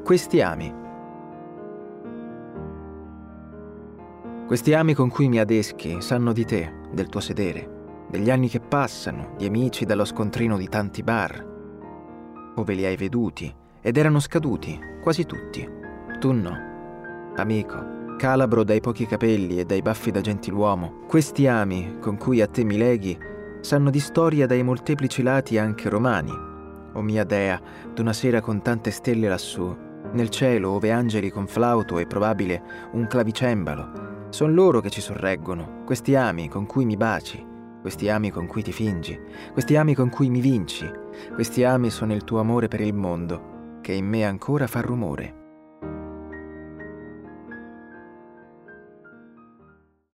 Questi ami. Questi ami con cui mi adeschi sanno di te, del tuo sedere, degli anni che passano, di amici dallo scontrino di tanti bar. Ove li hai veduti, ed erano scaduti, quasi tutti. Tu no, amico, calabro dai pochi capelli e dai baffi da gentiluomo. Questi ami con cui a te mi leghi sanno di storia dai molteplici lati anche romani. O mia dea, d'una sera con tante stelle lassù, nel cielo ove angeli con flauto e probabile un clavicembalo, son loro che ci sorreggono, questi ami con cui mi baci, questi ami con cui ti fingi, questi ami con cui mi vinci, questi ami sono il tuo amore per il mondo, che in me ancora fa rumore.